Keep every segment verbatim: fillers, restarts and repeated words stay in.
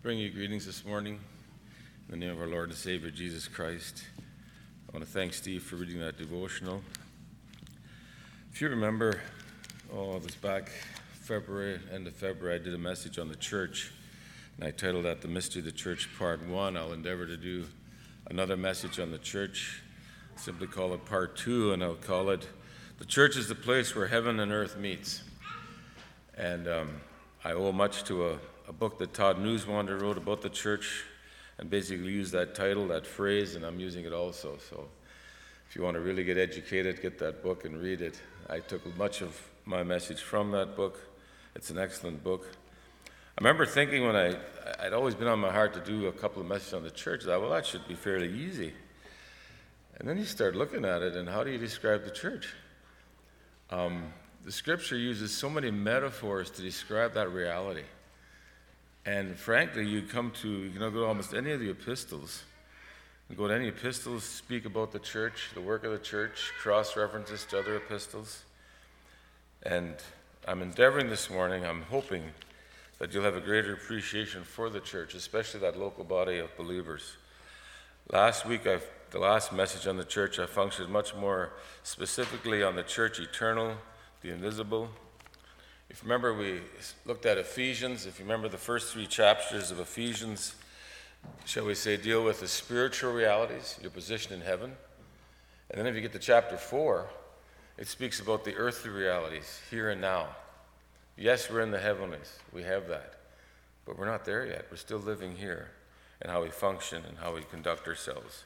Bring you greetings this morning in the name of our Lord and Savior Jesus Christ. I want to thank Steve for reading that devotional. If you remember, oh, it was back February, end of February, I did a message on the church, and I titled that The Mystery of the Church Part One. I'll endeavor to do another message on the church, simply call it Part Two, and I'll call it The Church is the Place Where Heaven and Earth Meets. And um, I owe much to a a book that Todd Newswander wrote about the church, and basically used that title, that phrase, and I'm using it also. So if you want to really get educated, get that book and read it. I took much of my message from that book. It's an excellent book. I remember thinking when I, I'd always been on my heart to do a couple of messages on the church, I thought, well, that should be fairly easy. And then you start looking at it, and how do you describe the church? Um, the scripture uses so many metaphors to describe that reality. And frankly, you come to, you know, go to almost any of the epistles, and go to any epistles, speak about the church, the work of the church, cross-references to other epistles. And I'm endeavoring this morning, I'm hoping that you'll have a greater appreciation for the church, especially that local body of believers. Last week, I've, the last message on the church, I functioned much more specifically on the church eternal, the invisible. If you remember, we looked at Ephesians. If you remember, the first three chapters of Ephesians, shall we say, deal with the spiritual realities, your position in heaven. And then if you get to chapter four, it speaks about the earthly realities, here and now. Yes, we're in the heavenlies. We have that. But we're not there yet. We're still living here, and how we function and how we conduct ourselves.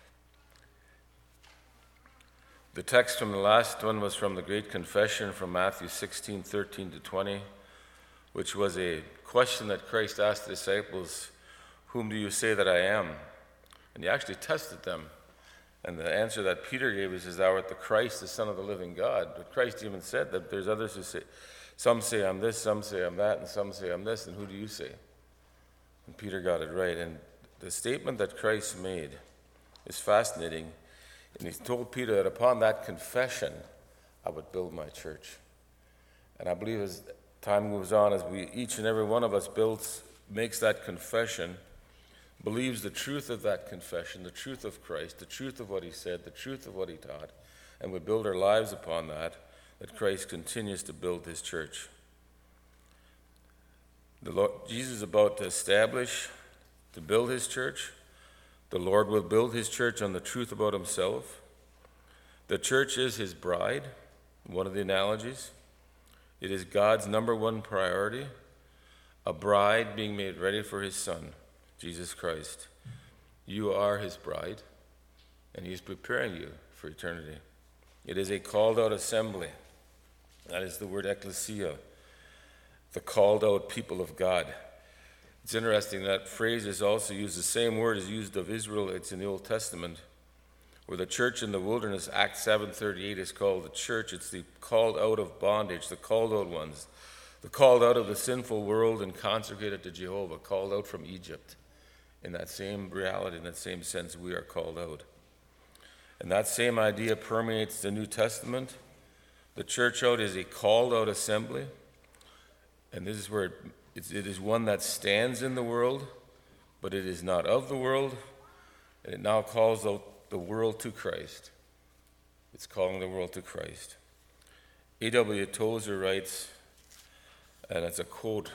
The text from the last one was from the Great Confession from Matthew sixteen, thirteen to twenty, which was a question that Christ asked the disciples, "Whom do you say that I am?" And he actually tested them. And the answer that Peter gave is, "Thou art the Christ, the Son of the living God." But Christ even said that there's others who say, some say I'm this, some say I'm that, and some say I'm this, and who do you say? And Peter got it right. And the statement that Christ made is fascinating. And he told Peter that upon that confession, I would build my church. And I believe as time moves on, as we each and every one of us builds, makes that confession, believes the truth of that confession, the truth of Christ, the truth of what he said, the truth of what he taught, and we build our lives upon that, that Christ continues to build his church. The Lord, Jesus is about to establish, to build his church. The Lord will build his church on the truth about himself. The church is his bride, one of the analogies. It is God's number one priority, a bride being made ready for his son, Jesus Christ. You are his bride, and he is preparing you for eternity. It is a called out assembly. That is the word ecclesia, the called out people of God. It's interesting that phrase is also used, the same word is used of Israel. It's in the Old Testament, where the church in the wilderness, Acts seven thirty-eight, is called the church. It's the called out of bondage, the called out ones, the called out of the sinful world and consecrated to Jehovah, called out from Egypt. In that same reality, in that same sense, we are called out. And that same idea permeates the New Testament. The church out is a called out assembly, and this is where it It is one that stands in the world, but it is not of the world, and it now calls out the world to Christ. It's calling the world to Christ. A W Tozer writes, and it's a quote,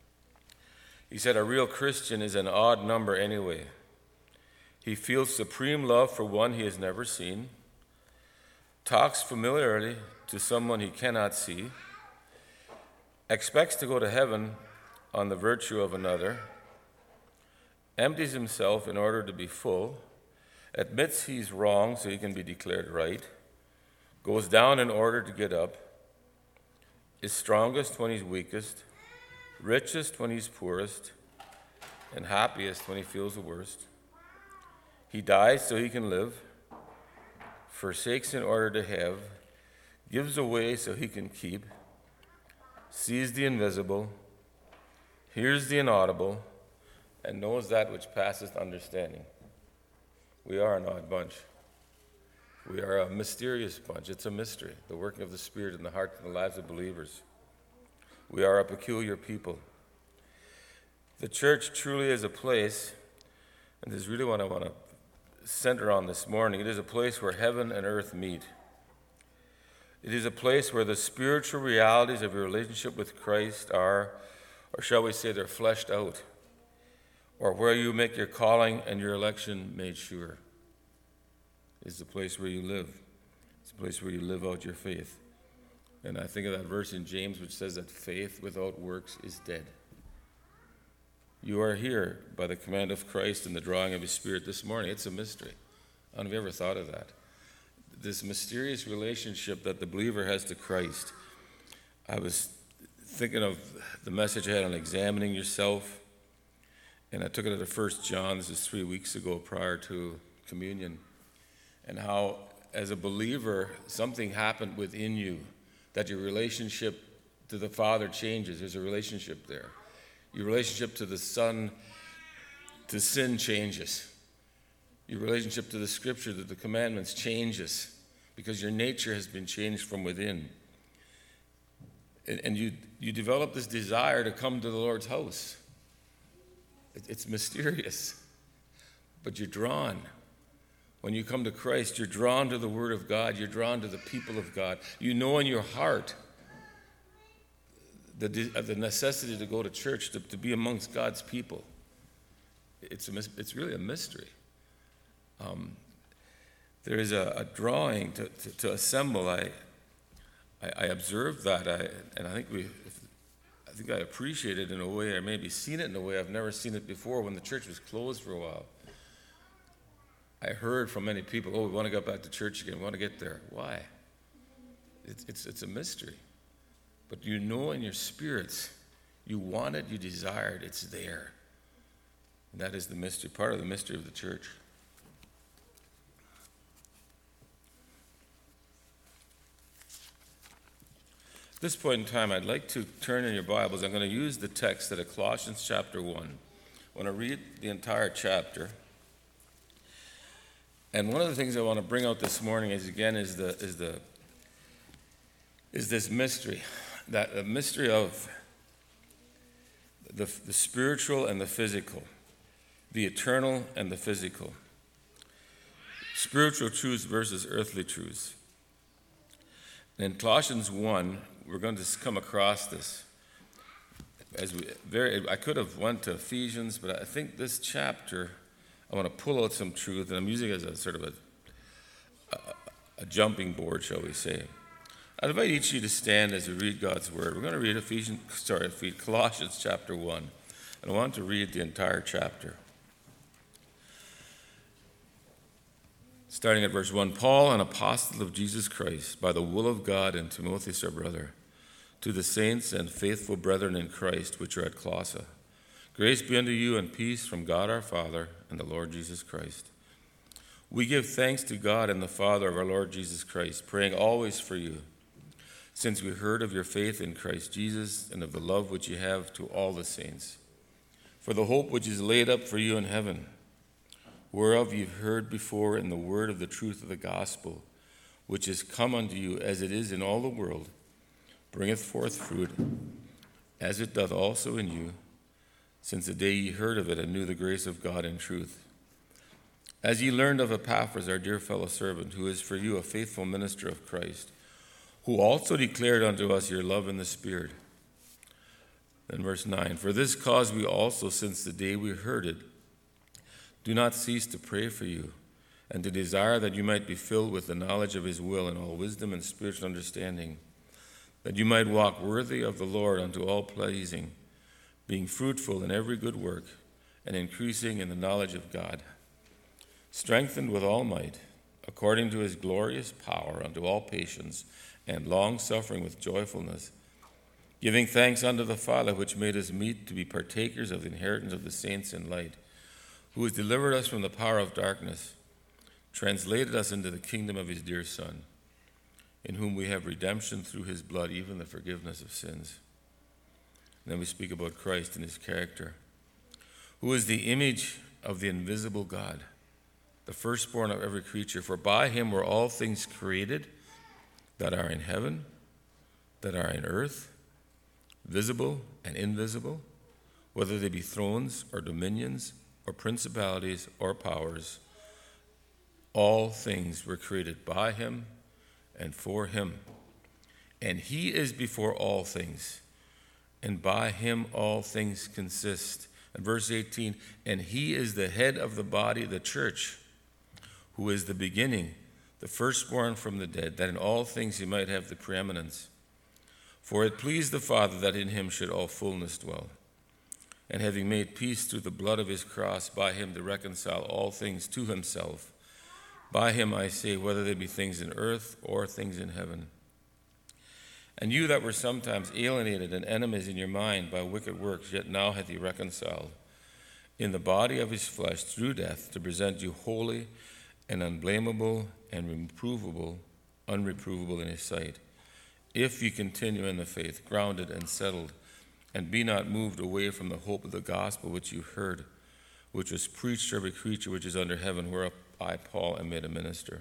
he said, "A real Christian is an odd number anyway. He feels supreme love for one he has never seen, talks familiarly to someone he cannot see, expects to go to heaven on the virtue of another, empties himself in order to be full, admits he's wrong so he can be declared right, goes down in order to get up, is strongest when he's weakest, richest when he's poorest, and happiest when he feels the worst. He dies so he can live, forsakes in order to have, gives away so he can keep, sees the invisible, hears the inaudible, and knows that which passeth understanding." We are an odd bunch. We are a mysterious bunch. It's a mystery, the working of the Spirit in the hearts and the lives of believers. We are a peculiar people. The church truly is a place, and this is really what I want to center on this morning. It is a place where heaven and earth meet. It is a place where the spiritual realities of your relationship with Christ are, or shall we say, they're fleshed out, or where you make your calling and your election made sure. It's the place where you live. It's the place where you live out your faith. And I think of that verse in James which says that faith without works is dead. You are here by the command of Christ and the drawing of his Spirit this morning. It's a mystery. I don't know if you ever thought of that. This mysterious relationship that the believer has to Christ. I was thinking of the message I had on examining yourself, and I took it out of First John. This is three weeks ago prior to communion, and how as a believer something happened within you, that your relationship to the Father changes. There's a relationship there. Your relationship to the Son, to sin changes. Your relationship to the Scripture, to the commandments changes because your nature has been changed from within. And, and you, you develop this desire to come to the Lord's house. It, it's mysterious, but you're drawn. When you come to Christ, you're drawn to the Word of God. You're drawn to the people of God. You know in your heart the, the necessity to go to church, to, to be amongst God's people. It's, a, it's really a mystery. Um, there is a, a drawing to, to, to assemble. I, I, I observed that, I, and I think we, I think I appreciate it in a way, or maybe seen it in a way I've never seen it before. When the church was closed for a while, I heard from many people, "Oh, we want to go back to church again. We want to get there." Why? It's it's, it's a mystery. But you know in your spirits, you want it, you desire it, it's there. And that is the mystery, part of the mystery of the church. At this point in time, I'd like to turn in your Bibles. I'm going to use the text out of Colossians chapter one. I want to read the entire chapter. And one of the things I want to bring out this morning is, again, is the is the is this mystery, that the mystery of the, the spiritual and the physical, the eternal and the physical, spiritual truths versus earthly truths. And in Colossians one, we're going to come across this. As we very, I could have went to Ephesians, but I think this chapter, I want to pull out some truth, and I'm using it as a sort of a, a, a jumping board, shall we say. I'd invite each of you to stand as we read God's word. We're going to read Ephesians, sorry, Colossians chapter one, and I want to read the entire chapter. Starting at verse one, Paul, an apostle of Jesus Christ, by the will of God, and Timotheus, our brother, to the saints and faithful brethren in Christ which are at Colossae. Grace be unto you and peace from God our Father and the Lord Jesus Christ. We give thanks to God and the Father of our Lord Jesus Christ, praying always for you, since we heard of your faith in Christ Jesus and of the love which you have to all the saints, for the hope which is laid up for you in heaven, whereof you've heard before in the word of the truth of the gospel, which is come unto you as it is in all the world, bringeth forth fruit, as it doth also in you, since the day ye heard of it and knew the grace of God in truth. As ye learned of Epaphras, our dear fellow servant, who is for you a faithful minister of Christ, who also declared unto us your love in the Spirit. Then verse nine, for this cause we also, since the day we heard it, do not cease to pray for you, and to desire that you might be filled with the knowledge of his will in all wisdom and spiritual understanding, that you might walk worthy of the Lord unto all pleasing, being fruitful in every good work, and increasing in the knowledge of God, strengthened with all might, according to his glorious power, unto all patience and long-suffering with joyfulness, giving thanks unto the Father, which made us meet to be partakers of the inheritance of the saints in light, who has delivered us from the power of darkness, translated us into the kingdom of his dear Son, in whom we have redemption through his blood, even the forgiveness of sins. And then we speak about Christ and his character, who is the image of the invisible God, the firstborn of every creature. For by him were all things created, that are in heaven, that are in earth, visible and invisible, whether they be thrones or dominions or principalities or powers. All things were created by him and for him. And he is before all things, and by him all things consist. And verse eighteen, and he is the head of the body, the church, who is the beginning, the firstborn from the dead, that in all things he might have the preeminence. For it pleased the Father that in him should all fullness dwell. And having made peace through the blood of his cross, by him to reconcile all things to himself. By him, I say, whether they be things in earth or things in heaven. And you that were sometimes alienated and enemies in your mind by wicked works, yet now hath he reconciled in the body of his flesh through death, to present you holy and unblameable and reprovable, unreprovable in his sight, if ye continue in the faith, grounded and settled, and be not moved away from the hope of the gospel which you heard, which was preached to every creature which is under heaven, whereof I, Paul, am made a minister,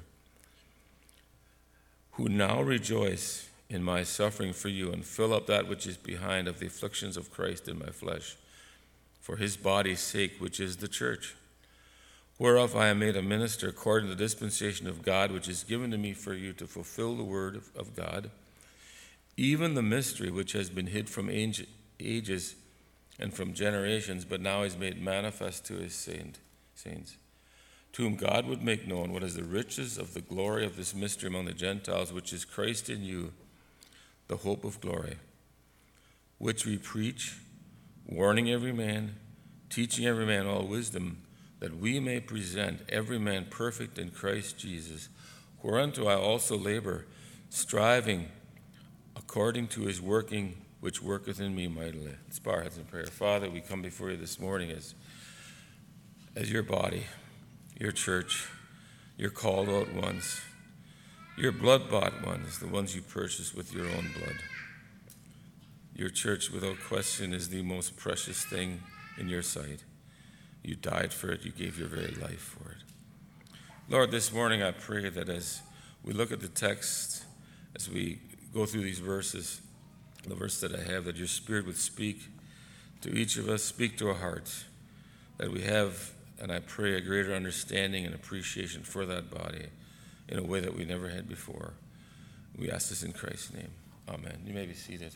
who now rejoice in my suffering for you, and fill up that which is behind of the afflictions of Christ in my flesh, for his body's sake, which is the church, whereof I am made a minister according to the dispensation of God, which is given to me for you to fulfill the word of, of God, even the mystery which has been hid from age, ages and from generations, but now is made manifest to his saint, saints, to whom God would make known what is the riches of the glory of this mystery among the Gentiles, which is Christ in you, the hope of glory, which we preach, warning every man, teaching every man all wisdom, that we may present every man perfect in Christ Jesus, whereunto I also labor, striving according to his working, which worketh in me mightily. Let's bow our heads in prayer. Father, we come before you this morning as, as your body, your church, your called out ones, your blood-bought ones, the ones you purchased with your own blood. Your church, without question, is the most precious thing in your sight. You died for it. You gave your very life for it. Lord, this morning I pray that as we look at the text, as we go through these verses, the verse that I have, that your Spirit would speak to each of us, speak to our hearts, that we have, and I pray, a greater understanding and appreciation for that body in a way that we never had before. We ask this in Christ's name. Amen. You may be seated.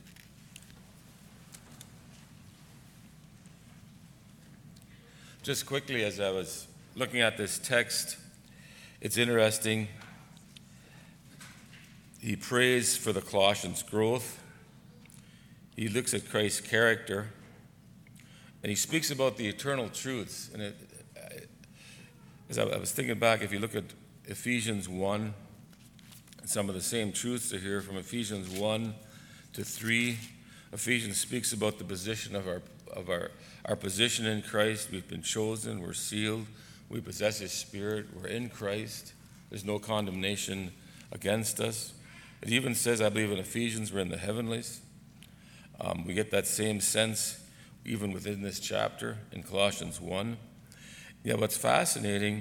Just quickly, as I was looking at this text, it's interesting. He prays for the Colossians' growth. He looks at Christ's character, and he speaks about the eternal truths. And it, as I was thinking back, if you look at Ephesians one, some of the same truths are here from Ephesians one to three. Ephesians speaks about the position of our of our, our position in Christ. We've been chosen, we're sealed, we possess his Spirit, we're in Christ. There's no condemnation against us. It even says, I believe in Ephesians, we're in the heavenlies. Um, we get that same sense even within this chapter in Colossians one. Yeah, what's fascinating,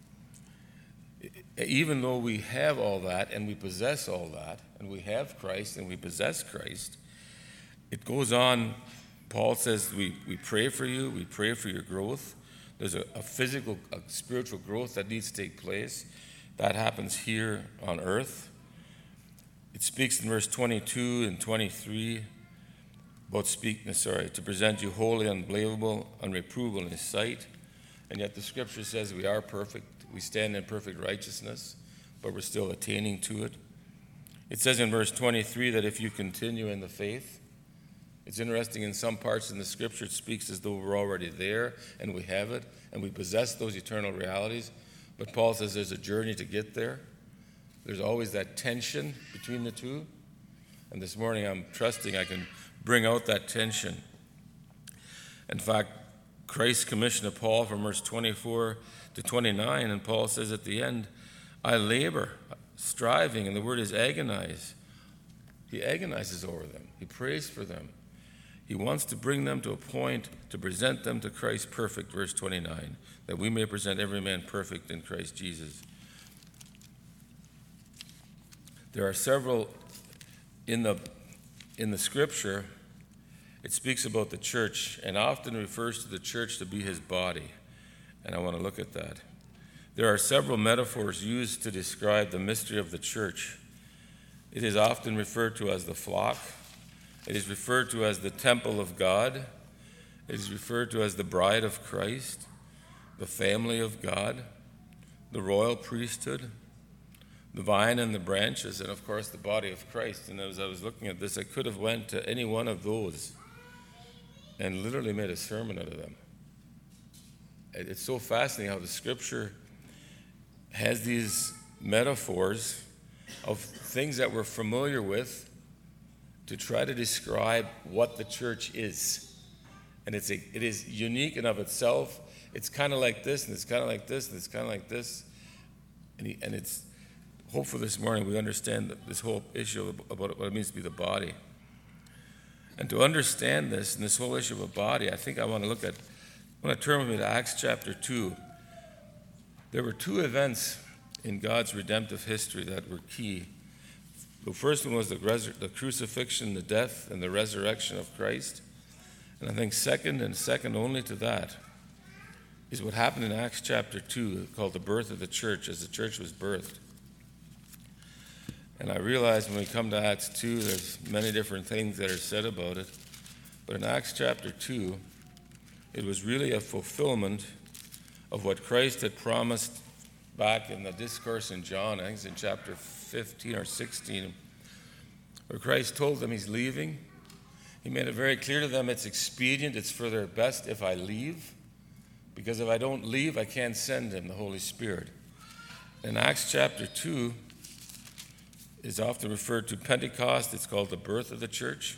even though we have all that and we possess all that, and we have Christ and we possess Christ, it goes on. Paul says we, we pray for you, we pray for your growth. There's a, a physical, a spiritual growth that needs to take place. That happens here on earth. It speaks in verse twenty-two and twenty-three about speaking, sorry, to present you holy, unblameable, unreprovable in his sight. And yet the scripture says we are perfect. We stand in perfect righteousness, but we're still attaining to it. It says in verse twenty-three that if you continue in the faith, it's interesting, in some parts in the scripture it speaks as though we're already there and we have it and we possess those eternal realities. But Paul says there's a journey to get there. There's always that tension between the two. And this morning I'm trusting I can bring out that tension. In fact, Christ's commission to Paul from verse twenty-four to twenty-nine, and Paul says at the end, I labor, striving, and the word is agonize. He agonizes over them. He prays for them. He wants to bring them to a point to present them to Christ perfect, verse twenty-nine, that we may present every man perfect in Christ Jesus. There are several in the in the scripture it speaks about the church and often refers to the church to be his body. And I want to look at that. There are several metaphors used to describe the mystery of the church. It is often referred to as the flock. It is referred to as the temple of God. It is referred to as the bride of Christ, the family of God, the royal priesthood, the vine and the branches, and of course the body of Christ. And as I was looking at this, I could have went to any one of those and literally made a sermon out of them. It's so fascinating how the scripture has these metaphors of things that we're familiar with to try to describe what the church is. And it's a, it is unique in of itself. It's kind of like this, and it's kind of like this, and it's kind of like this. And, he, and it's, hopefully this morning we understand this whole issue about what it means to be the body. And to understand this, and this whole issue of a body, I think I want to look at, I want to turn with me to Acts chapter two. There were two events in God's redemptive history that were key. The first one was the, resur- the crucifixion, the death, and the resurrection of Christ. And I think second, and second only to that, is what happened in Acts chapter two, called the birth of the church, as the church was birthed. And I realize when we come to Acts two, there's many different things that are said about it. But in Acts chapter two, it was really a fulfillment of what Christ had promised back in the discourse in John, I think it's in chapter fifteen or sixteen, where Christ told them he's leaving. He made it very clear to them it's expedient, it's for their best if I leave, because if I don't leave, I can't send him, the Holy Spirit. In Acts chapter two is often referred to Pentecost. It's called the birth of the church.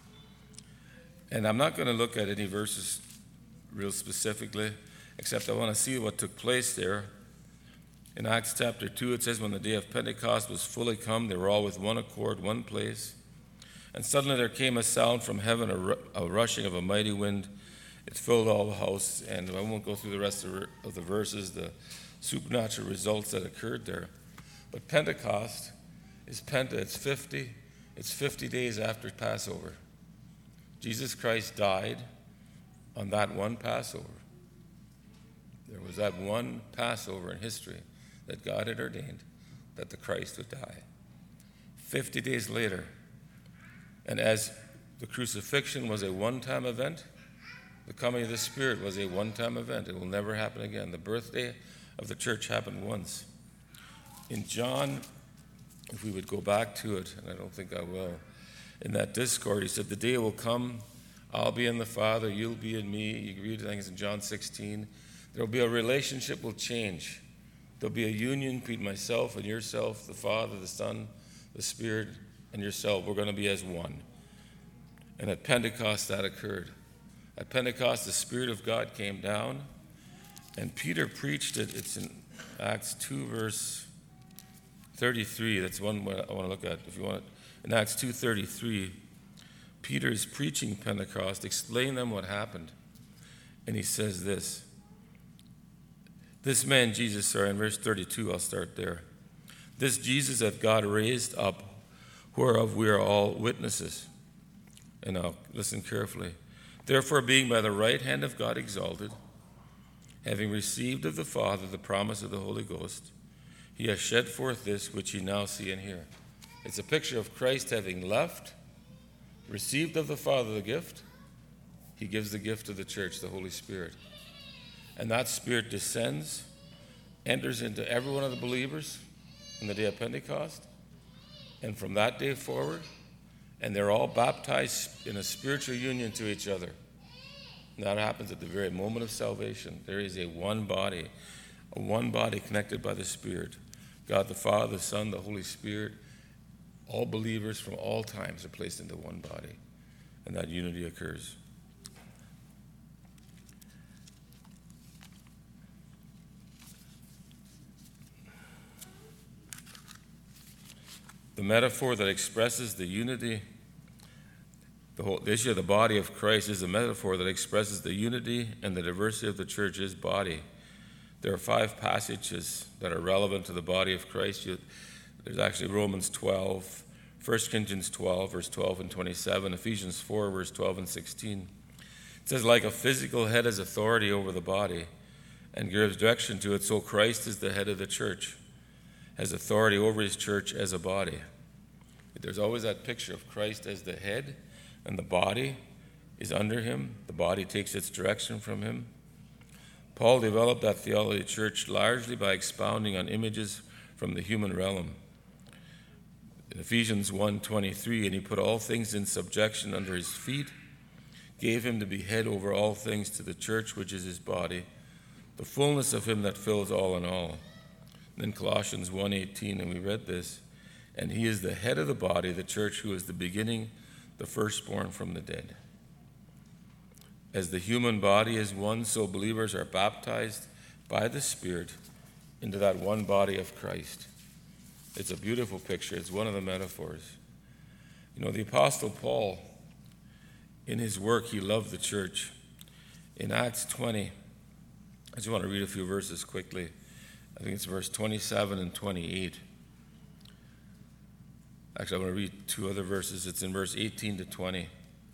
And I'm not going to look at any verses real specifically, except I want to see what took place there. In Acts chapter two, it says, when the day of Pentecost was fully come, they were all with one accord, one place. And suddenly there came a sound from heaven, a, ru- a rushing of a mighty wind. It filled all the house. And I won't go through the rest of, of the verses, the supernatural results that occurred there. But Pentecost is Penta, it's fifty. It's fifty days after Passover. Jesus Christ died on that one Passover. There was that one Passover in history that God had ordained that the Christ would die. Fifty days later, and as the crucifixion was a one-time event, the coming of the Spirit was a one-time event. It will never happen again. The birthday of the church happened once. In John, if we would go back to it, and I don't think I will, in that discourse, he said, the day will come, I'll be in the Father, you'll be in me. You can read things in John sixteen. There will be a relationship will change. There'll be a union between myself and yourself, the Father, the Son, the Spirit, and yourself. We're going to be as one. And at Pentecost, that occurred. At Pentecost, the Spirit of God came down, and Peter preached it. It's in Acts two, verse thirty-three. That's one I want to look at. If you want it. In Acts two thirty-three, Peter is preaching Pentecost, explaining them what happened. And he says this. This man, Jesus, sorry, in verse thirty-two, I'll start there. This Jesus that God raised up, whereof we are all witnesses. And now, listen carefully. Therefore, being by the right hand of God exalted, having received of the Father the promise of the Holy Ghost, he has shed forth this which ye now see and hear. It's a picture of Christ having left, received of the Father the gift. He gives the gift to the church, the Holy Spirit. And that Spirit descends, enters into every one of the believers on the day of Pentecost. And from that day forward, and they're all baptized in a spiritual union to each other. And that happens at the very moment of salvation. There is a one body, a one body connected by the Spirit. God the Father, the Son, the Holy Spirit, all believers from all times are placed into one body. And that unity occurs. The metaphor that expresses the unity, the whole the issue of the body of Christ is a metaphor that expresses the unity and the diversity of the church's body. There are five passages that are relevant to the body of Christ. You, there's actually Romans twelve, First Corinthians twelve, verse twelve and twenty-seven, Ephesians four, verse twelve and sixteen. It says, like a physical head has authority over the body and gives direction to it, so Christ is the head of the church, has authority over his church as a body. There's always that picture of Christ as the head, and the body is under him. The body takes its direction from him. Paul developed that theology of the church largely by expounding on images from the human realm. In Ephesians one twenty-three, and he put all things in subjection under his feet, gave him to be head over all things to the church, which is his body, the fullness of him that fills all in all. And then Colossians one eighteen, and we read this, and he is the head of the body, the church, who is the beginning, the firstborn from the dead. As the human body is one, so believers are baptized by the Spirit into that one body of Christ. It's a beautiful picture. It's one of the metaphors. You know, the Apostle Paul, in his work, he loved the church. In Acts twenty, I just want to read a few verses quickly. I think it's verse twenty-seven and twenty-eight. Actually, I want to read two other verses. It's in verse eighteen to twenty.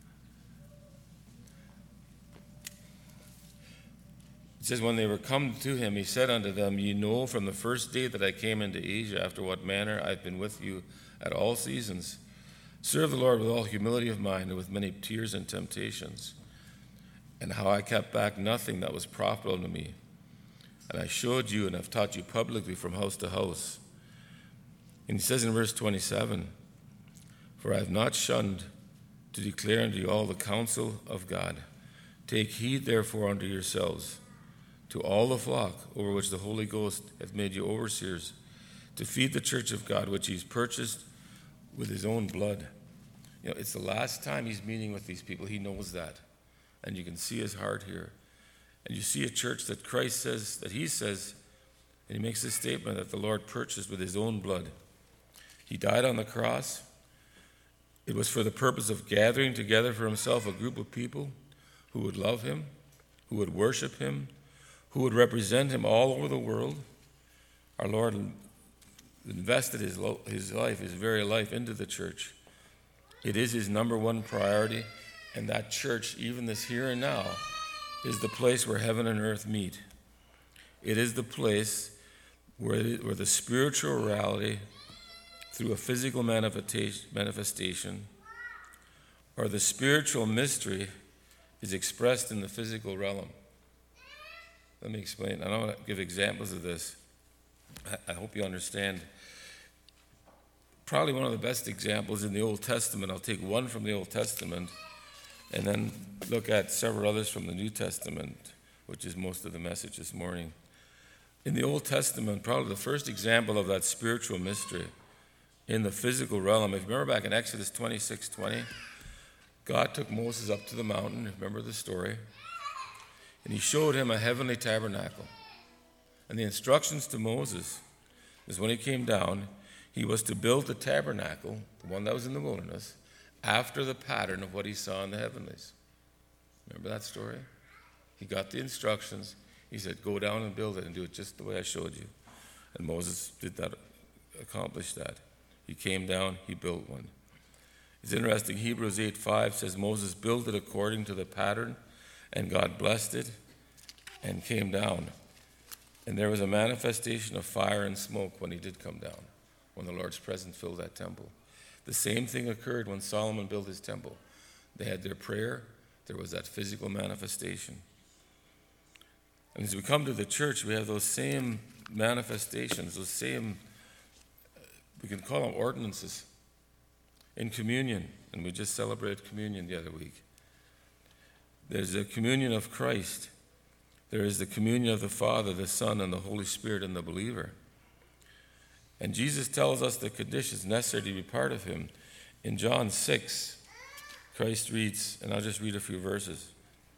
It says, when they were come to him, he said unto them, ye know from the first day that I came into Asia, after what manner I have been with you at all seasons. Serve the Lord with all humility of mind and with many tears and temptations, and how I kept back nothing that was profitable to me. And I showed you and have taught you publicly from house to house. And he says in verse twenty-seven, for I have not shunned to declare unto you all the counsel of God. Take heed therefore unto yourselves, to all the flock over which the Holy Ghost hath made you overseers, to feed the church of God, which he's purchased with his own blood. You know, it's the last time he's meeting with these people. He knows that. And you can see his heart here. And you see a church that Christ says, that he says, and he makes this statement that the Lord purchased with his own blood. He died on the cross. It was for the purpose of gathering together for himself a group of people who would love him, who would worship him, who would represent him all over the world. Our Lord invested his, lo- his life, his very life, into the church. It is his number one priority, and that church, even this here and now, is the place where heaven and earth meet. It is the place where, where the spiritual reality, through a physical manifestation, or the spiritual mystery, is expressed in the physical realm. Let me explain. I want to give examples of this. I hope you understand. Probably one of the best examples in the Old Testament. I'll take one from the Old Testament and then look at several others from the New Testament, which is most of the message this morning. In the Old Testament, probably the first example of that spiritual mystery in the physical realm, if you remember back in Exodus twenty-six twenty, God took Moses up to the mountain, remember the story, and he showed him a heavenly tabernacle. And the instructions to Moses is when he came down, he was to build the tabernacle, the one that was in the wilderness, after the pattern of what he saw in the heavenlies. Remember that story? He got the instructions. He said, go down and build it and do it just the way I showed you. And Moses did that, accomplished that. He came down, he built one. It's interesting, Hebrews eight five says Moses built it according to the pattern, and God blessed it and came down. And there was a manifestation of fire and smoke when he did come down, when the Lord's presence filled that temple. The same thing occurred when Solomon built his temple. They had their prayer, there was that physical manifestation. And as we come to the church, we have those same manifestations, those same, we can call them ordinances. In communion, and we just celebrated communion the other week. There's the communion of Christ. There is the communion of the Father, the Son, and the Holy Spirit in the believer. And Jesus tells us the conditions necessary to be part of him. In John six, Christ reads, and I'll just read a few verses.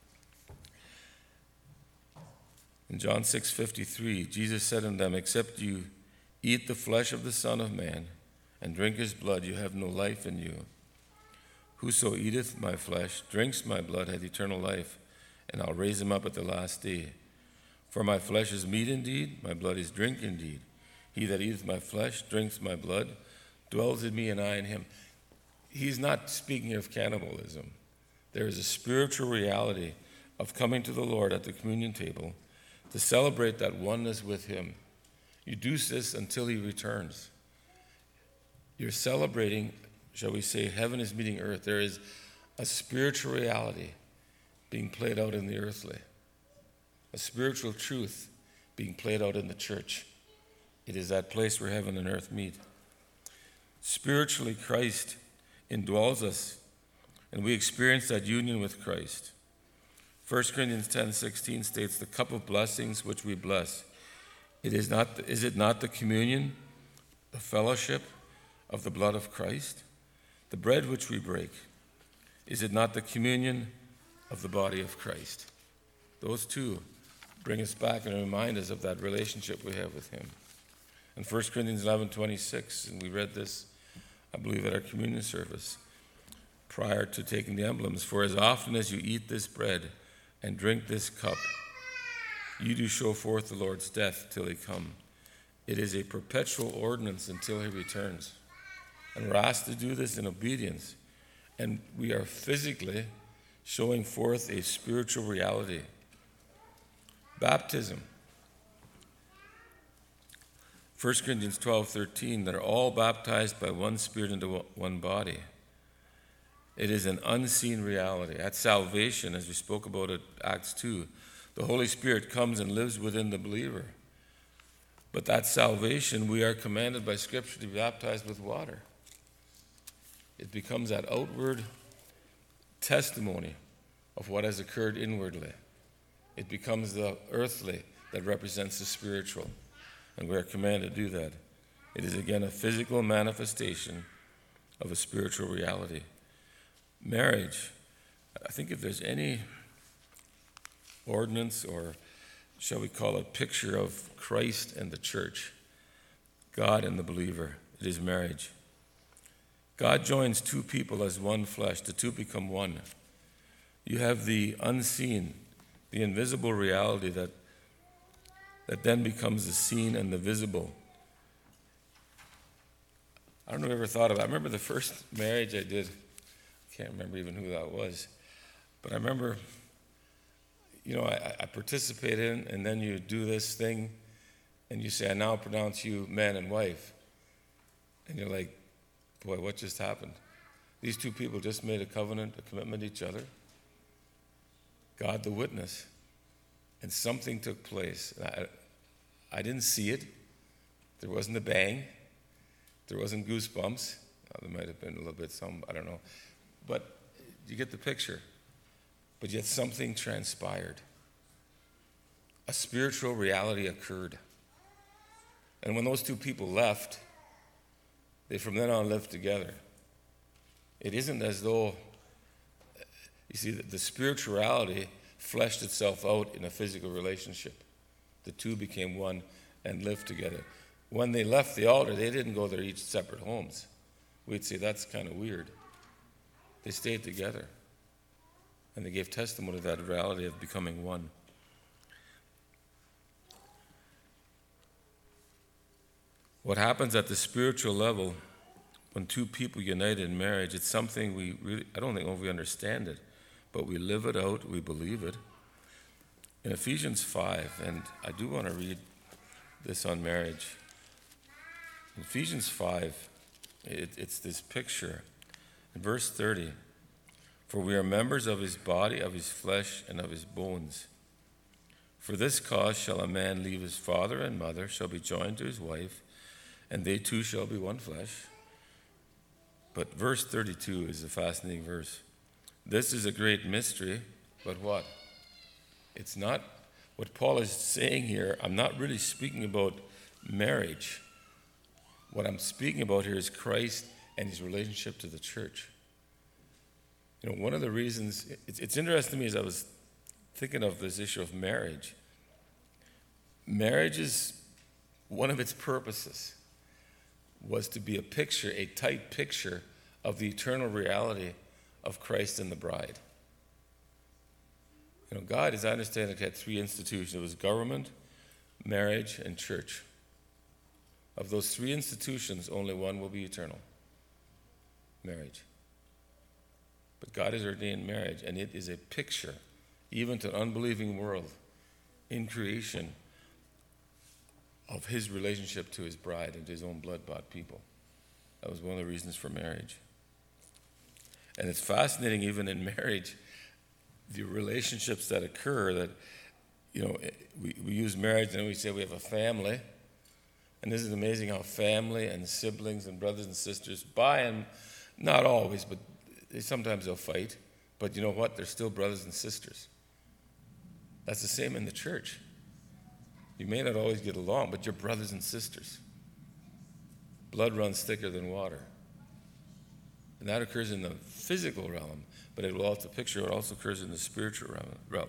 In John six fifty-three, Jesus said unto them, except you eat the flesh of the Son of Man and drink his blood, you have no life in you. Whoso eateth my flesh, drinks my blood, hath eternal life, and I'll raise him up at the last day. For my flesh is meat indeed, my blood is drink indeed. He that eateth my flesh, drinks my blood, dwells in me and I in him. He's not speaking of cannibalism. There is a spiritual reality of coming to the Lord at the communion table to celebrate that oneness with him. You do this until he returns. You're celebrating, shall we say, heaven is meeting earth. There is a spiritual reality being played out in the earthly, a spiritual truth being played out in the church. It is that place where heaven and earth meet. Spiritually, Christ indwells us, and we experience that union with Christ. First Corinthians ten sixteen states, the cup of blessings which we bless, it is not, is it not the communion, the fellowship of the blood of Christ? The bread which we break, is it not the communion of the body of Christ? Those two bring us back and remind us of that relationship we have with him. In First Corinthians eleven twenty-six, and we read this, I believe, at our communion service, prior to taking the emblems, for as often as you eat this bread and drink this cup, you do show forth the Lord's death till he come. It is a perpetual ordinance until he returns. And we're asked to do this in obedience. And we are physically showing forth a spiritual reality. Baptism. First Corinthians twelve thirteen, they're all baptized by one Spirit into one body. It is an unseen reality. At salvation, as we spoke about at Acts two, the Holy Spirit comes and lives within the believer. But that salvation, we are commanded by Scripture to be baptized with water. It becomes that outward testimony of what has occurred inwardly. It becomes the earthly that represents the spiritual. And we are commanded to do that. It is again a physical manifestation of a spiritual reality. Marriage, I think if there's any ordinance, or shall we call it picture of Christ and the church, God and the believer, it is marriage. God joins two people as one flesh. The two become one. You have the unseen, the invisible reality that that then becomes the seen and the visible. I don't know if you ever thought of it. I remember the first marriage I did. I can't remember even who that was. But I remember, you know, I, I participated in, and then you do this thing, and you say, I now pronounce you man and wife. And you're like, boy, what just happened? These two people just made a covenant, a commitment to each other. God the witness. And something took place. I, I didn't see it. There wasn't a bang. There wasn't goosebumps. Oh, there might have been a little bit some, I don't know. But you get the picture. But yet something transpired. A spiritual reality occurred. And when those two people left, they from then on lived together. It isn't as though, you see, the, the spirituality fleshed itself out in a physical relationship. The two became one and lived together. When they left the altar, they didn't go their each separate homes. We'd say that's kind of weird. They stayed together. And they gave testimony to that reality of becoming one. What happens at the spiritual level when two people unite in marriage, it's something we really, I don't think we understand it, but we live it out, we believe it. In Ephesians five, and I do want to read this on marriage. In Ephesians five, it, it's this picture. In verse thirty, for we are members of his body, of his flesh, and of his bones. For this cause shall a man leave his father and mother, shall be joined to his wife, and they two shall be one flesh. But verse thirty-two is a fascinating verse. This is a great mystery, but what? It's not, what Paul is saying here, I'm not really speaking about marriage. What I'm speaking about here is Christ and his relationship to the church. You know, one of the reasons, it's, it's interesting to me as I was thinking of this issue of marriage. Marriage is, one of its purposes was to be a picture, a tight picture of the eternal reality of Christ and the bride. You know, God, as I understand it, had three institutions. It was government, marriage, and church. Of those three institutions, only one will be eternal: marriage. But God has ordained marriage, and it is a picture, even to an unbelieving world, in creation, of his relationship to his bride and to his own blood-bought people. That was one of the reasons for marriage. And it's fascinating, even in marriage, the relationships that occur that, you know, we, we use marriage and we say we have a family. And this is amazing how family and siblings and brothers and sisters, by and not always, but they, sometimes they'll fight. But you know what? They're still brothers and sisters. That's the same in the church. You may not always get along, but you're brothers and sisters. Blood runs thicker than water. And that occurs in the physical realm, but it will also picture it also occurs in the spiritual realm.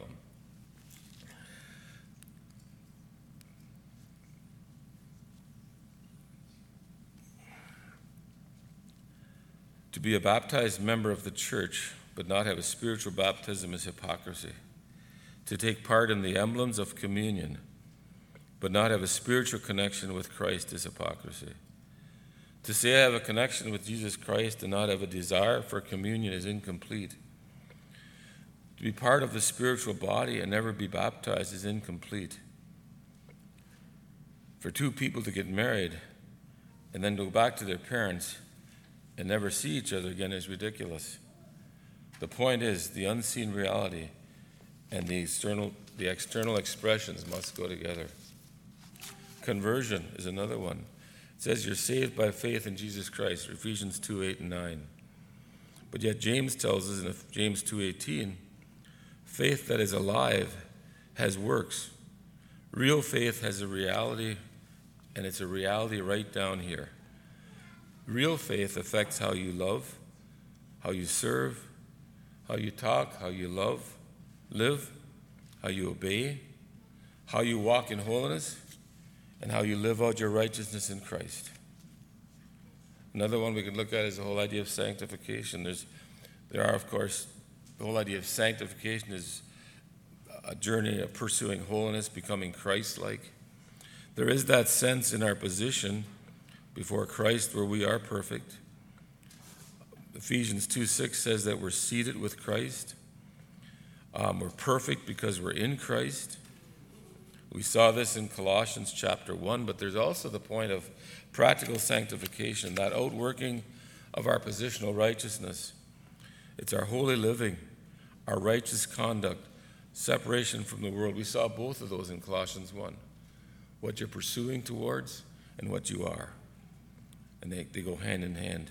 To be a baptized member of the church but not have a spiritual baptism is hypocrisy. To take part in the emblems of communion but not have a spiritual connection with Christ is hypocrisy. To say I have a connection with Jesus Christ and not have a desire for communion is incomplete. To be part of the spiritual body and never be baptized is incomplete. For two people to get married and then go back to their parents and never see each other again is ridiculous. The point is, the unseen reality and the external, the external expressions must go together. Conversion is another one. It says you're saved by faith in Jesus Christ, Ephesians two, eight, and nine. But yet James tells us in James two eighteen, faith that is alive has works. Real faith has a reality, and it's a reality right down here. Real faith affects how you love, how you serve, how you talk, how you love, live, how you obey, how you walk in holiness, and how you live out your righteousness in Christ. Another one we could look at is the whole idea of sanctification. There's, there are, of course, the whole idea of sanctification is a journey of pursuing holiness, becoming Christ-like. There is that sense in our position before Christ where we are perfect. Ephesians two six says that we're seated with Christ. Um, we're perfect because we're in Christ. We saw this in Colossians chapter one, but there's also the point of practical sanctification, that outworking of our positional righteousness. It's our holy living, our righteous conduct, separation from the world. We saw both of those in Colossians one, what you're pursuing towards and what you are. And they, they go hand in hand.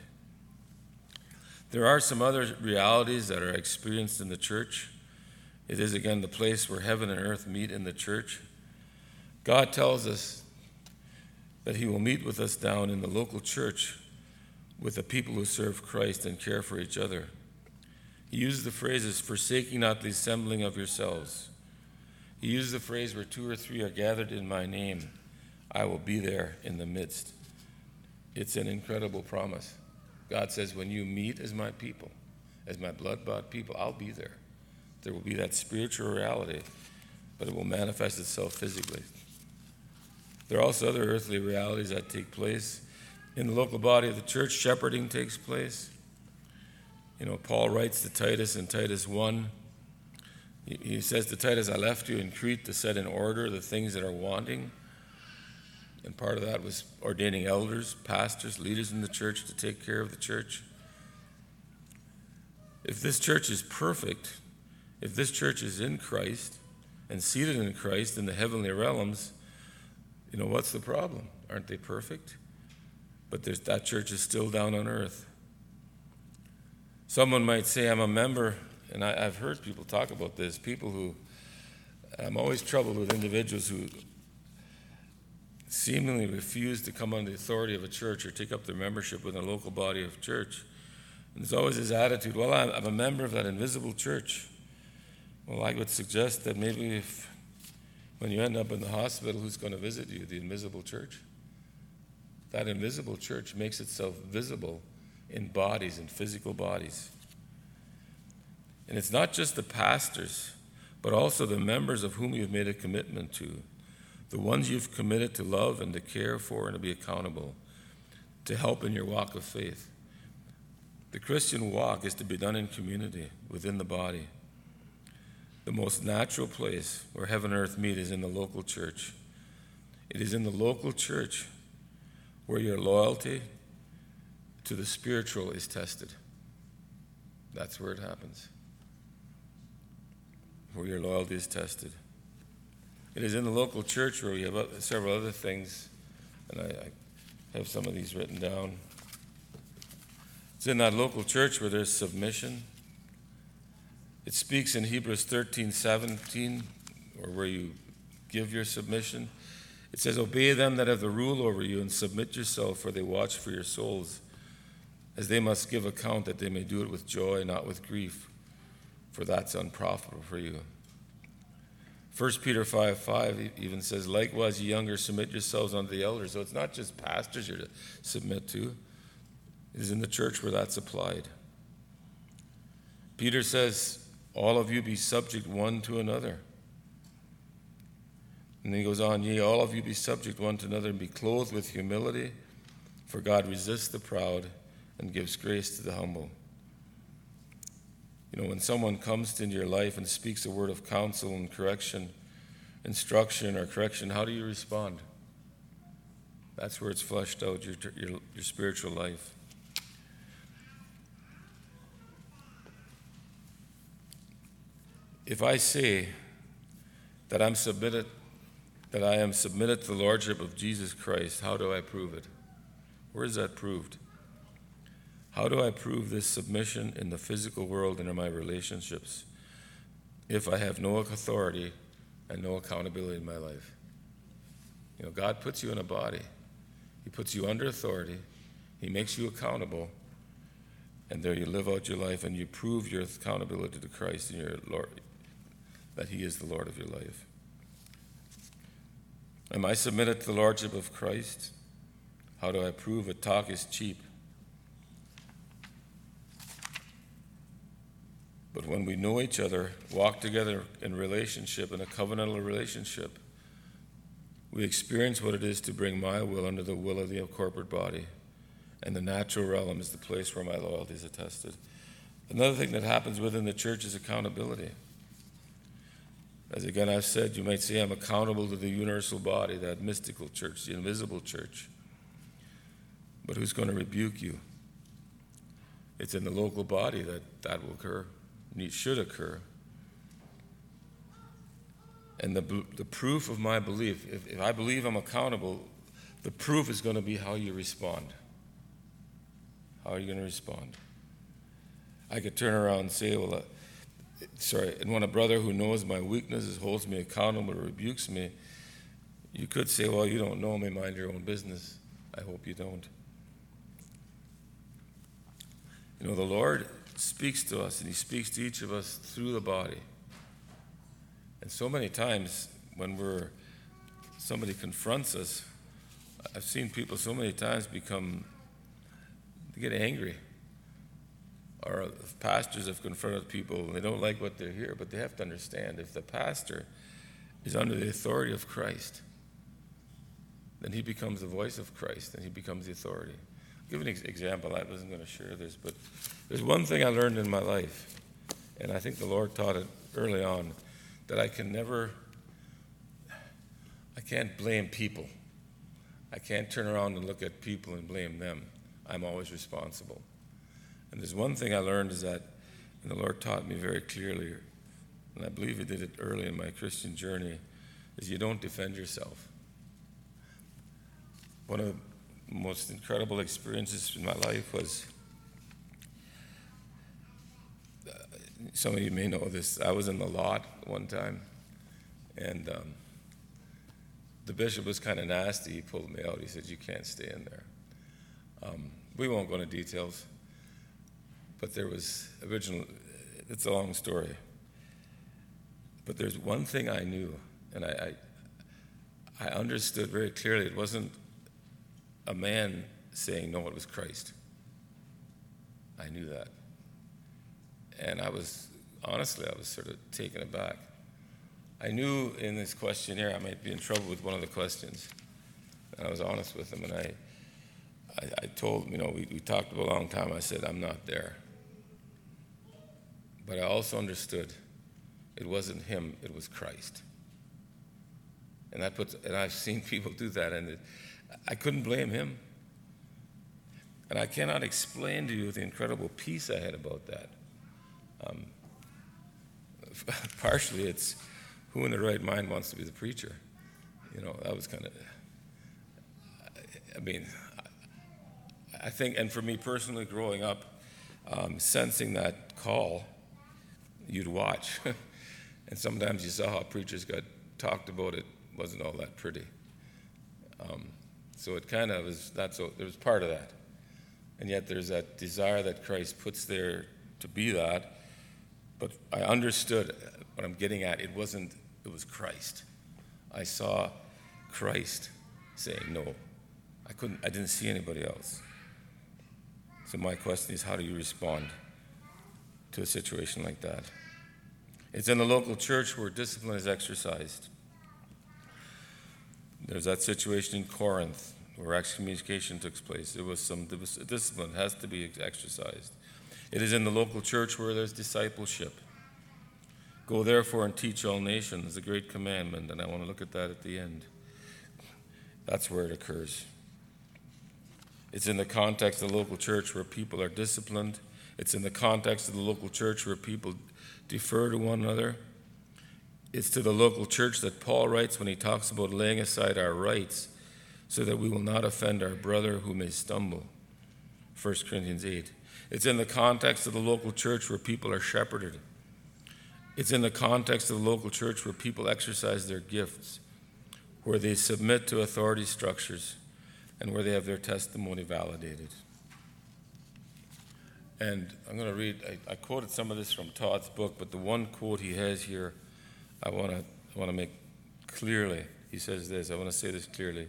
There are some other realities that are experienced in the church. It is, again, the place where heaven and earth meet in the church. God tells us that he will meet with us down in the local church with the people who serve Christ and care for each other. He uses the phrases, forsaking not the assembling of yourselves. He uses the phrase, where two or three are gathered in my name, I will be there in the midst. It's an incredible promise. God says, when you meet as my people, as my blood-bought people, I'll be there. There will be that spiritual reality, but it will manifest itself physically. There are also other earthly realities that take place. In the local body of the church, shepherding takes place. You know, Paul writes to Titus in Titus one. He, he says to Titus, I left you in Crete to set in order the things that are wanting. And part of that was ordaining elders, pastors, leaders in the church to take care of the church. If this church is perfect, if this church is in Christ and seated in Christ in the heavenly realms, you know, what's the problem? Aren't they perfect? But there's, that church is still down on earth. Someone might say, I'm a member, and I, I've heard people talk about this, people who, I'm always troubled with individuals who seemingly refuse to come under the authority of a church or take up their membership within a local body of church. And there's always this attitude, well, I'm, I'm a member of that invisible church. Well, I would suggest that maybe if when you end up in the hospital, who's going to visit you? The invisible church? That invisible church makes itself visible in bodies, in physical bodies. And it's not just the pastors, but also the members of whom you've made a commitment to. the ones you've committed to love and to care for and to be accountable, to help in your walk of faith. The Christian walk is to be done in community, within the body. The most natural place where heaven and earth meet is in the local church. It is in the local church where your loyalty to the spiritual is tested. That's where it happens, where your loyalty is tested. It is in the local church where we have several other things, and I, I have some of these written down. It's in that local church where there's submission. It speaks in Hebrews thirteen seventeen, or where you give your submission. It says, obey them that have the rule over you and submit yourself, for they watch for your souls, as they must give account that they may do it with joy, not with grief, for that's unprofitable for you. First Peter five five even says, likewise, ye younger, submit yourselves unto the elders. So it's not just pastors you're to submit to. It is in the church where that's applied. Peter says, all of you be subject one to another. And then he goes on, yea, all of you be subject one to another and be clothed with humility, for God resists the proud and gives grace to the humble. You know, when someone comes into your life and speaks a word of counsel and correction, instruction or correction, how do you respond? That's where it's fleshed out, your, your, your spiritual life. If I say that I'm submitted, that I am submitted to the Lordship of Jesus Christ, how do I prove it? Where is that proved? How do I prove this submission in the physical world and in my relationships if I have no authority and no accountability in my life? You know, God puts you in a body. He puts you under authority. He makes you accountable. And there you live out your life and you prove your accountability to Christ and your Lord, that He is the Lord of your life. Am I submitted to the Lordship of Christ? How do I prove it? Talk is cheap. But when we know each other, walk together in relationship, in a covenantal relationship, we experience what it is to bring my will under the will of the corporate body. And the natural realm is the place where my loyalty is attested. Another thing that happens within the church is accountability. As again I've said, you might say I'm accountable to the universal body, that mystical church, the invisible church. But who's going to rebuke you? It's in the local body that that will occur. It should occur. And the the proof of my belief, if, if I believe I'm accountable, the proof is going to be how you respond. How are you going to respond? I could turn around and say, well, uh, sorry, and when a brother who knows my weaknesses, holds me accountable, rebukes me, you could say, well, you don't know me, mind your own business. I hope you don't. You know, the Lord speaks to us, and He speaks to each of us through the body. And so many times when we're, somebody confronts us, I've seen people so many times become, they get angry. Or pastors have confronted people, and they don't like what they hear, but they have to understand, if the pastor is under the authority of Christ, then he becomes the voice of Christ, and he becomes the authority. I'll give an ex- example. I wasn't going to share this, but there's one thing I learned in my life, and I think the Lord taught it early on, that I can never, I can't blame people. I can't turn around and look at people and blame them. I'm always responsible. And there's one thing I learned is that, and the Lord taught me very clearly, and I believe He did it early in my Christian journey, is you don't defend yourself. One of the most incredible experiences in my life was, uh, some of you may know this, I was in the lot one time, and um, the bishop was kind of nasty. He pulled me out. He said, you can't stay in there. Um, we won't go into details. But there was original, it's a long story. But there's one thing I knew, and I, I, I understood very clearly. It wasn't a man saying, no, it was Christ. I knew that. And I was, honestly, I was sort of taken aback. I knew in this questionnaire I might be in trouble with one of the questions. And I was honest with him, and I I, I told him, you know, we, we talked about a long time. I said, I'm not there. But I also understood it wasn't him, it was Christ. And that puts, and I've seen people do that, and it, I couldn't blame him. And I cannot explain to you the incredible peace I had about that. Um, partially, it's who in their right mind wants to be the preacher? You know, that was kind of, I mean, I think, and for me personally, growing up, um, sensing that call, you'd watch. And sometimes you saw how preachers got talked about. It wasn't all that pretty. Um, so it kind of was, that's, there was part of that. And yet there's that desire that Christ puts there to be that. But I understood what I'm getting at. It wasn't, it was Christ. I saw Christ saying no. I couldn't, I didn't see anybody else. So my question is, how do you respond to a situation like that? It's in the local church where discipline is exercised. There's that situation in Corinth where excommunication took place. There was some discipline has to be exercised. It is in the local church where there's discipleship. Go therefore and teach all nations, the great commandment, and I want to look at that at the end. That's where it occurs. It's in the context of the local church where people are disciplined. It's in the context of the local church where people defer to one another. It's to the local church that Paul writes when he talks about laying aside our rights so that we will not offend our brother who may stumble. First Corinthians eight. It's in the context of the local church where people are shepherded. It's in the context of the local church where people exercise their gifts, where they submit to authority structures, and where they have their testimony validated. And I'm going to read, I, I quoted some of this from Todd's book, but the one quote he has here, I want to I want to make clearly. He says this, I want to say this clearly.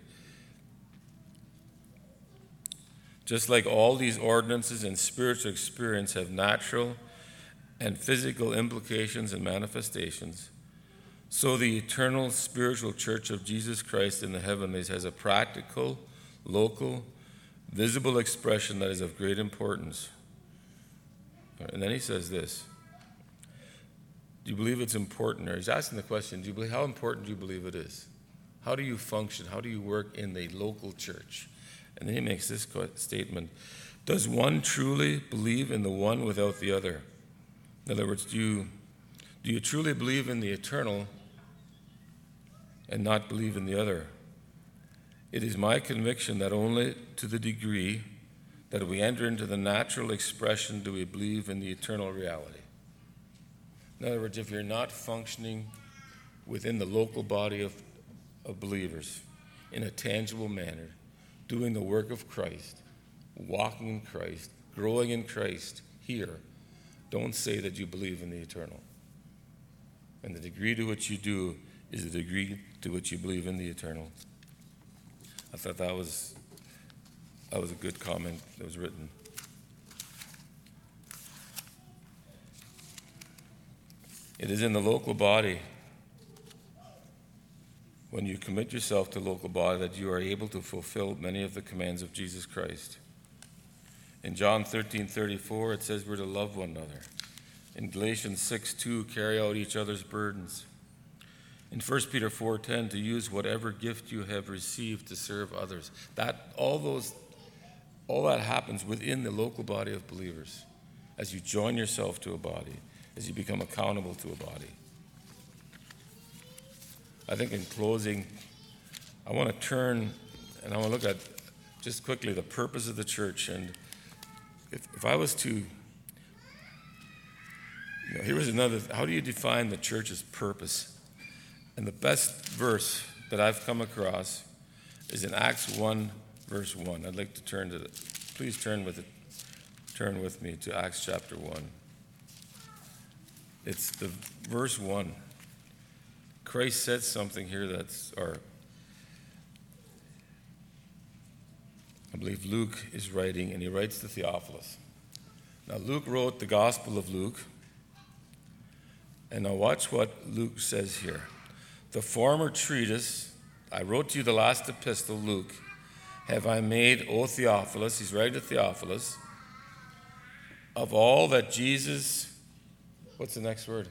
Just like all these ordinances and spiritual experience have natural and physical implications and manifestations, so the eternal spiritual church of Jesus Christ in the heavenlies has a practical, local, visible expression that is of great importance. And then he says this. Do you believe it's important? Or he's asking the question, do you believe, how important do you believe it is? How do you function? How do you work in the local church? And then he makes this statement. Does one truly believe in the one without the other? In other words, do you, do you truly believe in the eternal and not believe in the other? It is my conviction that only to the degree that we enter into the natural expression do we believe in the eternal reality. In other words, if you're not functioning within the local body of, of believers in a tangible manner, doing the work of Christ, walking in Christ, growing in Christ here, don't say that you believe in the eternal. And the degree to which you do is the degree to which you believe in the eternal. I thought that was that was a good comment that was written. It is in the local body, when you commit yourself to local body, that you are able to fulfill many of the commands of Jesus Christ. In John thirteen thirty-four, it says we're to love one another. In Galatians six two, carry out each other's burdens. In First Peter four ten, to use whatever gift you have received to serve others. That all those, all that happens within the local body of believers as you join yourself to a body, as you become accountable to a body. I think in closing, I want to turn and I want to look at just quickly the purpose of the church. And if, if I was to, you know, here was another, how do you define the church's purpose? And the best verse that I've come across is in Acts one, verse one. I'd like to turn to it. Please turn with it. Turn with me to Acts chapter one. It's the verse one. Christ said something here that's, or I believe Luke is writing, and he writes to Theophilus. Now, Luke wrote the Gospel of Luke, and now watch what Luke says here. The former treatise, I wrote to you the last epistle, Luke, have I made, O Theophilus, he's writing to Theophilus, of all that Jesus, what's the next word?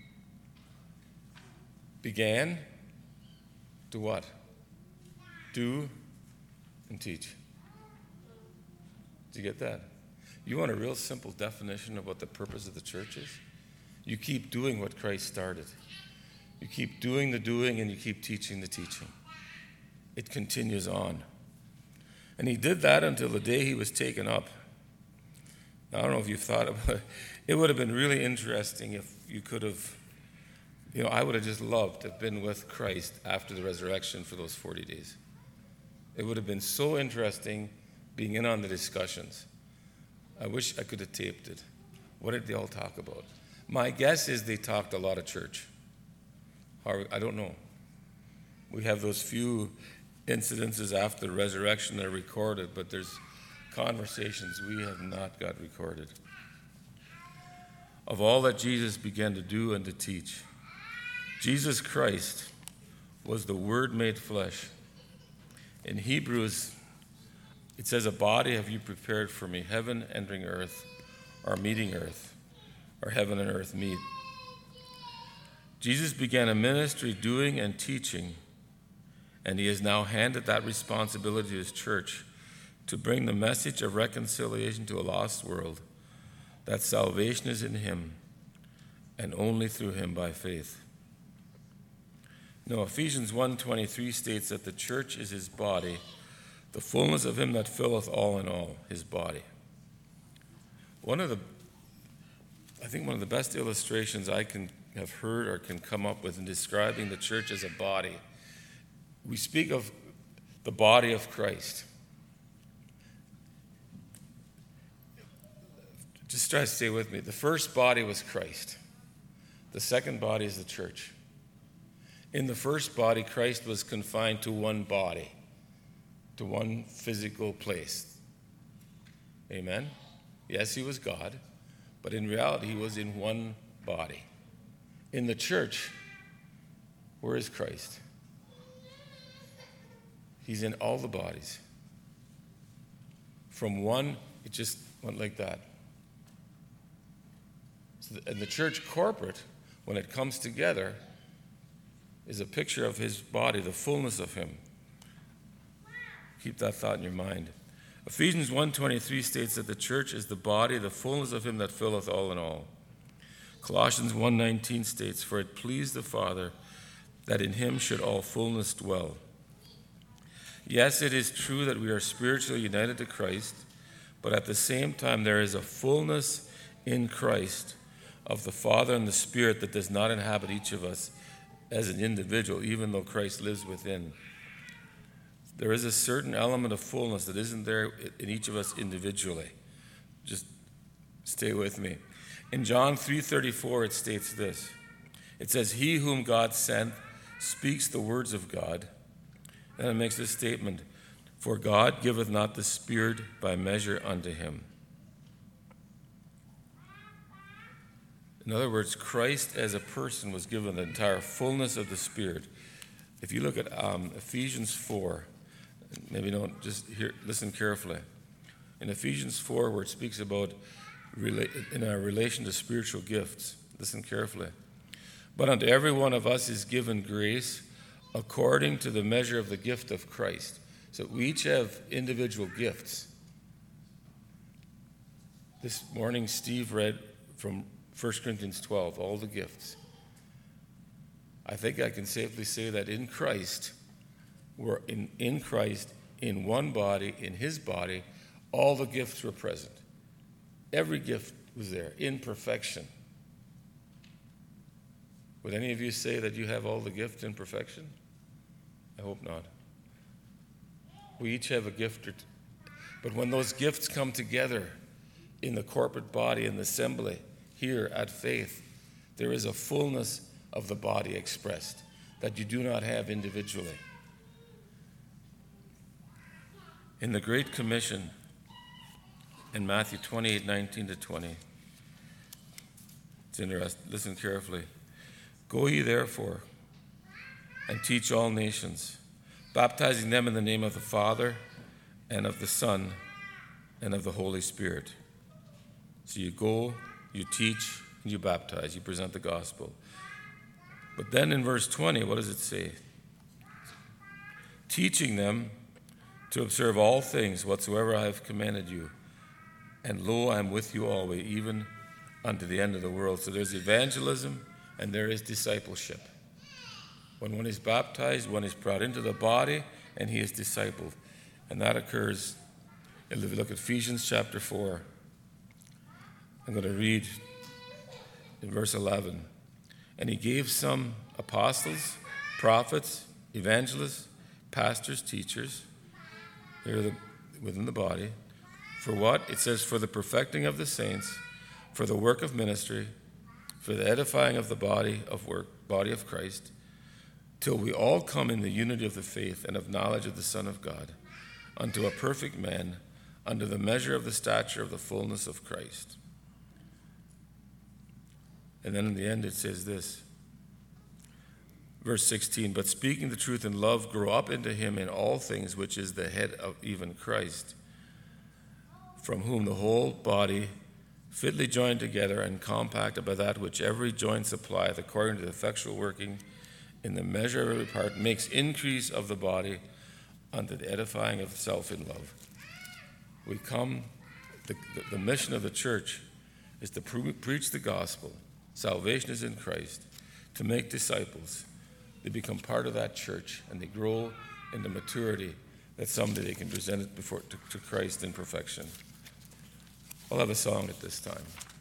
Began, to what? Do and teach. Did you get that? You want a real simple definition of what the purpose of the church is? You keep doing what Christ started. You keep doing the doing and you keep teaching the teaching. It continues on. And he did that until the day he was taken up. Now, I don't know if you've thought about it. It would have been really interesting if you could have, you know, I would have just loved to have been with Christ after the resurrection for those forty days. It would have been so interesting being in on the discussions. I wish I could have taped it. What did they all talk about? My guess is they talked a lot of church. Or, I don't know. We have those few incidences after the resurrection that are recorded, but there's conversations we have not got recorded. Of all that Jesus began to do and to teach, Jesus Christ was the Word made flesh. In Hebrews, it says, a body have you prepared for me, heaven entering earth, or meeting earth, or heaven and earth meet. Jesus began a ministry doing and teaching, and he has now handed that responsibility to his church to bring the message of reconciliation to a lost world, that salvation is in him, and only through him by faith. No, Ephesians one twenty-three states that the church is his body, the fullness of him that filleth all in all, his body. One of the, I think one of the best illustrations I can have heard or can come up with in describing the church as a body, we speak of the body of Christ. Just try to stay with me. The first body was Christ. The second body is the church. In the first body, Christ was confined to one body, to one physical place. Amen? Yes, he was God, but in reality, he was in one body. In the church, where is Christ? He's in all the bodies. From one, it just went like that. So the, and the church corporate, when it comes together, is a picture of his body, the fullness of him. Keep that thought in your mind. Ephesians one twenty-three states that the church is the body, the fullness of him that filleth all in all. Colossians one nineteen states, for it pleased the Father that in him should all fullness dwell. Yes, it is true that we are spiritually united to Christ, but at the same time there is a fullness in Christ of the Father and the Spirit that does not inhabit each of us as an individual, even though Christ lives within. There is a certain element of fullness that isn't there in each of us individually. Just stay with me. In John three thirty-four, it states this. It says, he whom God sent speaks the words of God. And it makes this statement, for God giveth not the Spirit by measure unto him. In other words, Christ as a person was given the entire fullness of the Spirit. If you look at um, Ephesians four, maybe don't just hear, listen carefully. In Ephesians four, where it speaks about rela- in our relation to spiritual gifts, listen carefully. But unto every one of us is given grace according to the measure of the gift of Christ. So we each have individual gifts. This morning, Steve read from First Corinthians twelve, all the gifts. I think I can safely say that in Christ, we're in, in Christ, in one body, in his body, all the gifts were present. Every gift was there, in perfection. Would any of you say that you have all the gifts in perfection? I hope not. We each have a gift, or t- but when those gifts come together in the corporate body, in the assembly, here at Faith, there is a fullness of the body expressed that you do not have individually. In the Great Commission, in Matthew twenty-eight, nineteen to twenty, it's interesting, listen carefully. Go ye therefore and teach all nations, baptizing them in the name of the Father and of the Son and of the Holy Spirit. So you go, you teach, and you baptize, you present the gospel. But then in verse twenty, what does it say? Teaching them to observe all things whatsoever I have commanded you. And lo, I am with you always, even unto the end of the world. So there's evangelism and there is discipleship. When one is baptized, one is brought into the body and he is discipled. And that occurs, if you look at Ephesians chapter four. I'm going to read in verse eleven. And he gave some apostles, prophets, evangelists, pastors, teachers, they're the, within the body. For what? It says, for the perfecting of the saints, for the work of ministry, for the edifying of the body of work, body of Christ, till we all come in the unity of the faith and of knowledge of the Son of God, unto a perfect man, unto the measure of the stature of the fullness of Christ. And then in the end it says this, verse sixteen, but speaking the truth in love, grow up into him in all things, which is the head of even Christ, from whom the whole body, fitly joined together and compacted by that which every joint supplieth, according to the effectual working in the measure of every part, makes increase of the body unto the edifying of itself in love. We come, the, the, the mission of the church is to pre- preach the gospel. Salvation is in Christ, to make disciples. They become part of that church and they grow into maturity that someday they can present it before to, to Christ in perfection. I'll have a song at this time.